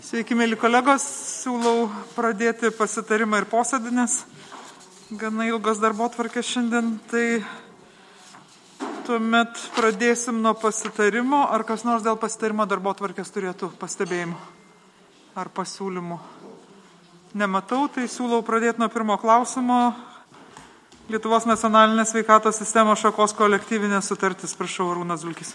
Sveiki, mėly kolegos, siūlau pradėti pasitarimą ir posėdį, nes gana ilgos darbotvarkės šiandien, tai tuomet pradėsim nuo pasitarimo. Ar kas nors dėl pasitarimo darbotvarkės turėtų pastebėjimų ar pasiūlymų? Nematau, tai siūlau pradėti nuo pirmo klausimo. Lietuvos nacionalinės sveikatos sistemos šakos kolektyvinės sutartis. Prašau, Arūnas Zulkis.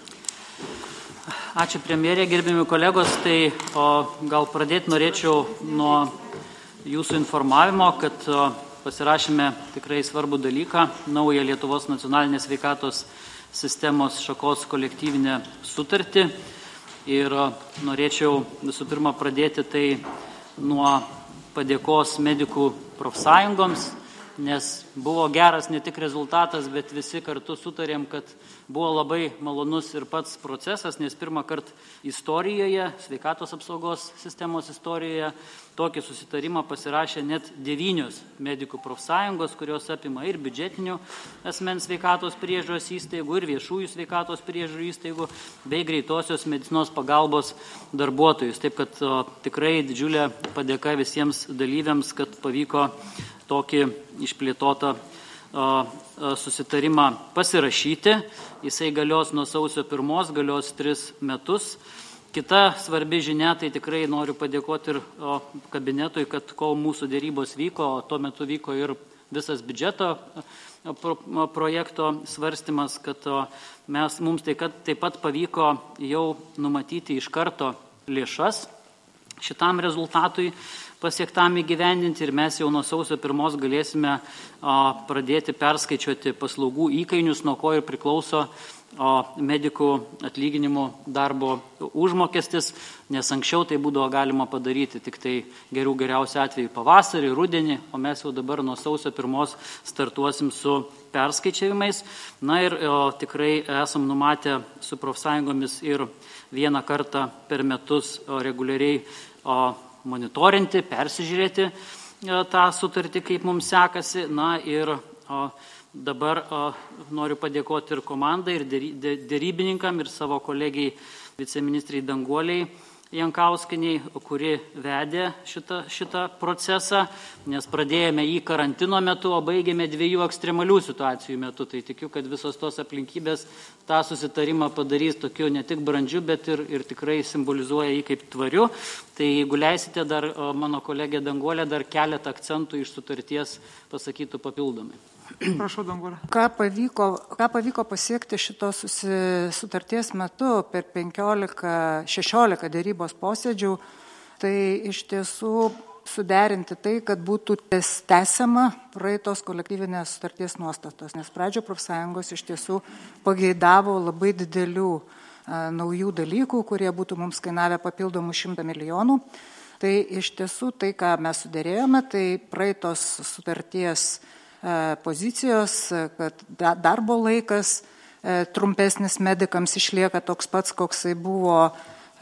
Ačiū premjerė, gerbimi kolegos. Tai gal pradėti norėčiau nuo jūsų informavimo, kad pasirašėme tikrai svarbų dalyką, naują Lietuvos nacionalinės sveikatos sistemos šakos kolektyvinę sutartį. Ir norėčiau visų pirma pradėti tai nuo padėkos medikų profsąjungoms, nes buvo geras ne tik rezultatas, bet visi kartu sutarėm, kad buvo labai malonus ir pats procesas, nes pirmą kartą istorijoje, sveikatos apsaugos sistemos istorijoje, tokį susitarimą pasirašė net 9 medikų profsąjungos, kurios apima ir biudžetinių asmens sveikatos priežiūros įstaigų, ir viešųjų sveikatos priežiūros įstaigų, bei greitosios medicinos pagalbos darbuotojus. Taip kad tikrai didžiulė padėka visiems dalyviams, kad pavyko tokį išplėtotą susitarimą pasirašyti. Jisai galios nuo sausio 1, galios 3 metus. Kita svarbi žinia, tai tikrai noriu padėkoti ir kabinetui, kad kol mūsų dėrybos vyko, o tuo metu vyko ir visas biudžeto projekto svarstymas, kad mums taip pat pavyko jau numatyti iš karto lėšas šitam rezultatui pasiektam įgyvendinti, ir mes jau nuo sausio 1 galėsime pradėti perskaičiuoti paslaugų įkainius, nuo ko ir priklauso medikų atlyginimų darbo užmokestis, nes anksčiau tai būdavo galima padaryti tik tai geriausiu atveju pavasarį, rudenį, o mes jau dabar nuo sausio 1 startuosim su perskaičiavimais. Na ir tikrai esam numatę su profsąjungomis ir vieną kartą per metus reguliariai monitorinti, persižiūrėti tą sutartį, kaip mums sekasi. Na ir dabar noriu padėkoti ir komandai, ir dėrybininkam, ir savo kolegijai viceministrai Danguoliai Jankauskinei, kuri vedė šitą procesą, nes pradėjome jį karantino metu, o baigėme 2 ekstremalių situacijų metu. Tai tikiu, kad visos tos aplinkybės tą susitarimą padarys tokiu ne tik brandžiu, bet ir tikrai simbolizuoja jį kaip tvariu. Tai jeigu leisite, dar mano kolegė Danguolė dar keletą akcentų iš sutarties pasakytų papildomai. Prašau, Danguolė. Ką pavyko pasiekti šitos sutarties metu per 15-16 dėrybos posėdžių, tai iš tiesų suderinti tai, kad būtų tęsiama praeitos kolektyvinės sutarties nuostatos, nes pradžio profsąjungos iš tiesų pageidavo labai didelių naujų dalykų, kurie būtų mums kainavę papildomų 100 milijonų. Tai iš tiesų tai, ką mes suderėjome, tai praeitos sutarties pozicijos, kad darbo laikas trumpesnis medikams išlieka toks pats, koksai buvo,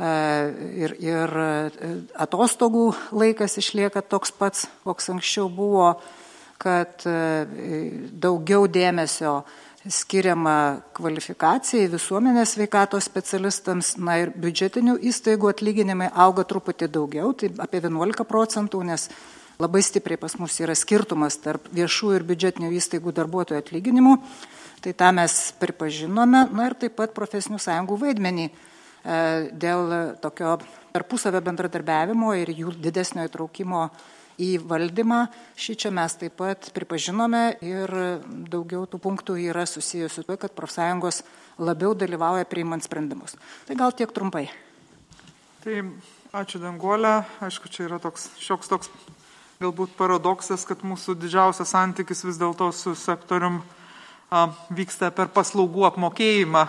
ir atostogų laikas išlieka toks pats, koks anksčiau buvo, kad daugiau dėmesio skiriama kvalifikacijai, visuomenės sveikatos specialistams, na ir biudžetinių įstaigų atlyginimai auga truputį daugiau, tai apie 11%, nes labai stipriai pas mus yra skirtumas tarp viešų ir biudžetinių įstaigų darbuotojų atlyginimų. Tai tą mes pripažinome. Na ir taip pat profesinių sąjungų vaidmenį dėl tokio tarpusavio bendradarbiavimo ir jų didesnio įtraukimo į valdymą. Šičia mes taip pat pripažinome ir daugiau tų punktų yra susijusių su tuo, kad profsąjungos labiau dalyvauja priimant sprendimus. Tai gal tiek trumpai. Tai ačiū, Danguolė. Aišku, čia yra šioks toks galbūt paradoksas, kad mūsų didžiausias santykis vis dėlto su sektorium vyksta per paslaugų apmokėjimą.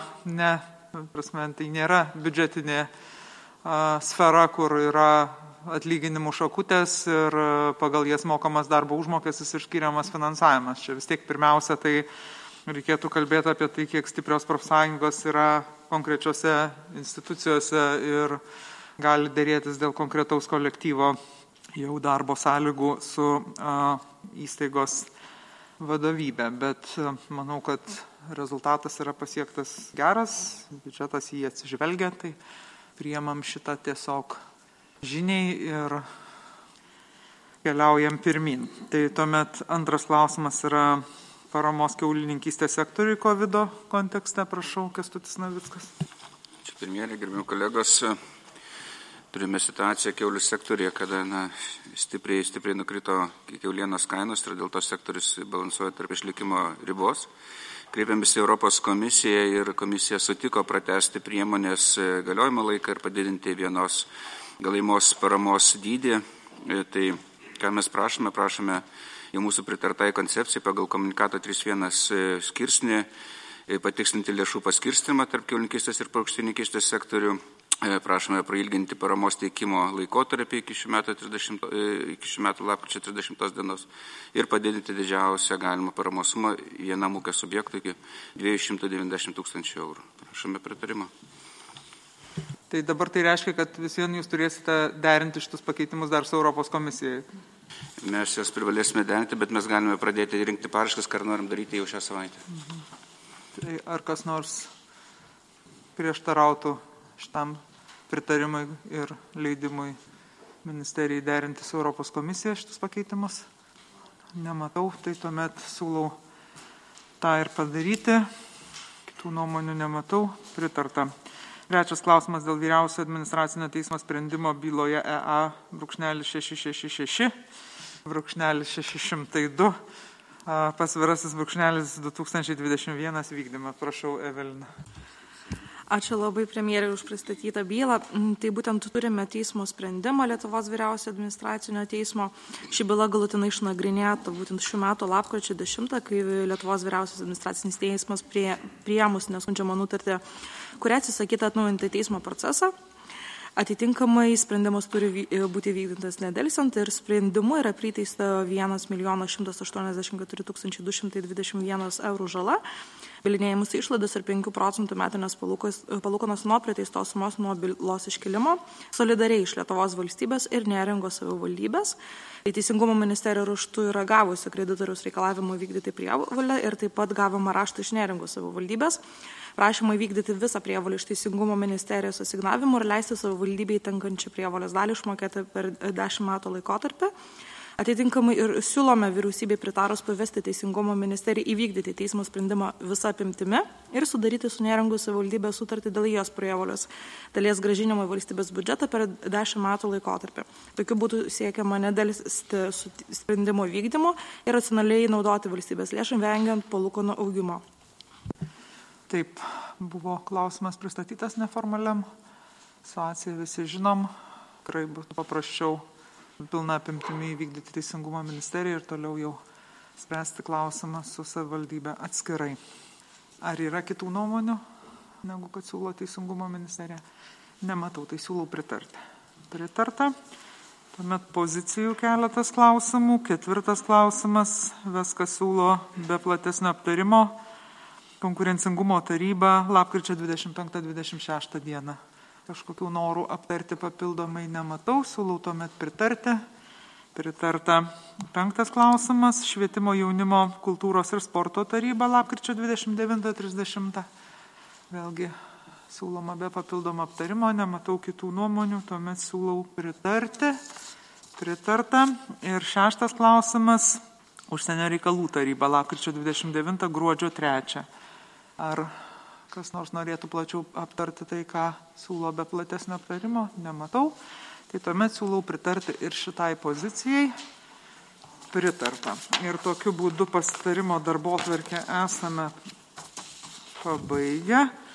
Tai nėra biudžetinė sfera, kur yra atlyginimų šakutės ir pagal jas mokamas darbo užmokestis ir skiriamas finansavimas. Čia vis tiek pirmiausia, tai reikėtų kalbėti apie tai, kiek stiprios profsąjungos yra konkrečiose institucijose ir gali dėrėtis dėl konkretaus kolektyvo jau darbo sąlygų su įstaigos vadovybė. Bet manau, kad rezultatas yra pasiektas geras, biudžetas jį atsižvelgia, tai priemam šitą tiesiog žiniai ir keliaujam pirmin. Tai tuomet antras klausimas yra paramos kiaulininkystės sektoriui COVID kontekste. Prašau, Kęstutis Navickas. Čia pirmieji, gerbimi kolegos, turime situaciją kiaulių sektorėje, kada stipriai nukrito kiaulienos kainos ir dėl to sektorius balansuoja tarp išlikimo ribos. Kreipėmės į Europos komisiją ir komisija sutiko pratęsti priemonės galiojimo laiką ir padidinti vienos galimos paramos dydį. Tai ką mes prašome į mūsų pritartai koncepcijai pagal komunikato 3.1 skirsnį patikslinti lėšų paskirstimą tarp kiaulininkystės ir paukštininkystės sektorių. Prašome prailginti paramos teikimo laikotarpį iki šių metų lapkričio 30 dienos ir padidinti didžiausią galimą paramos sumą vienam ūkio subjektui iki 290 000 eurų. Prašome pritarimo. Tai dabar tai reiškia, kad vis vien jūs turėsite derinti šitus pakeitimus dar su Europos komisijai. Mes jas privalėsime derinti, bet mes galime pradėti rinkti paraškas, ką norim daryti jau šią savaitę. Tai ar kas nors prieštarautų šitam pritarimui ir leidimui ministerijai derinti su Europos komisija šitus pakeitimus? Nematau, tai tuomet siūlau tą ir padaryti. Kitų nuomonių nematau, pritarta. Trečias klausimas dėl vyriausio administracinio teismo sprendimo byloje EA-666-602 pasvirasis -2021 vykdymą. Prašau, Evelina. Ačiū labai premjerė už pristatytą bylą. Tai būtent turime teismo sprendimą Lietuvos vyriausio administracinio teismo. Ši byla galutinai išnagrinėta būtent šių metų lapkričio 10, kai Lietuvos vyriausias administracinis teismas priėmus neskundžiamą nutartį, kuria atsisakyta atnaujinti teismo procesą. Atitinkamai sprendimas turi būti vykdytas nedelsiant ir sprendimu yra priteista 1 184 221 eurų žala, bylinėjimus išlaidos ir 5 procentų metinės palūkanos nuo priteistos sumos nuo bylos iškilimo, solidariai iš Lietuvos valstybės ir Neringos savivaldybės. Teisingumo ministerija raštu yra gavusi kreditoriaus reikalavimų vykdyti prievolę ir taip pat gavome raštą iš Neringos savivaldybės. Prašymą įvykdyti visą prievolę iš Teisingumo ministerijos asignavimų ir leisti savivaldybei tenkančią prievolės dalį išmokėti per 10 metų laikotarpį. Atitinkamai ir siūlome vyriausybei pritarus pavesti Teisingumo ministerijai įvykdyti teismo sprendimą visą apimtimi ir sudaryti su Neringos savivaldybė sutartį dėl jos prievolės dalies grąžinimo į valstybės biudžetą per 10 metų laikotarpį. Tokiu būtų siekiama nedelsti sprendimo vykdymo ir racionaliai naudoti valstybės lėšų, vengiant palūkanų augimo. Taip, buvo klausimas pristatytas neformaliam. Situaciją visi žinom. Tikrai būtų paprasčiau pilna apimtimi įvykdyti Teisingumo ministeriją ir toliau jau spręsti klausimą su savivaldybė atskirai. Ar yra kitų nuomonių, negu kad siūlo Teisingumo ministerija? Nematau, tai siūlau pritarti. Pritarta. Tuomet pozicijų keletas klausimų. 4 klausimas. Viskas siūlo be platesnio aptarimo. Konkurencingumo taryba lapkričio 25-26 dieną. Kažkokių norų aptarti papildomai nematau, siūlau tuomet pritarti. Pritarta. 5 klausimas. Švietimo jaunimo kultūros ir sporto taryba lapkričio 29-30. Vėlgi siūloma be papildomo aptarimo, nematau kitų nuomonių, tuomet siūlau pritarti. Pritarta. Ir 6 klausimas. Užsienio reikalų taryba lapkričio 29 gruodžio 3. Ar kas nors norėtų plačiau aptarti tai, ką siūlo be platesnio aptarimo? Nematau. Tai tuomet siūlau pritarti ir šitai pozicijai. Pritarta. Ir tokiu būdu pasitarimo darbotvarkę esame pabaigę.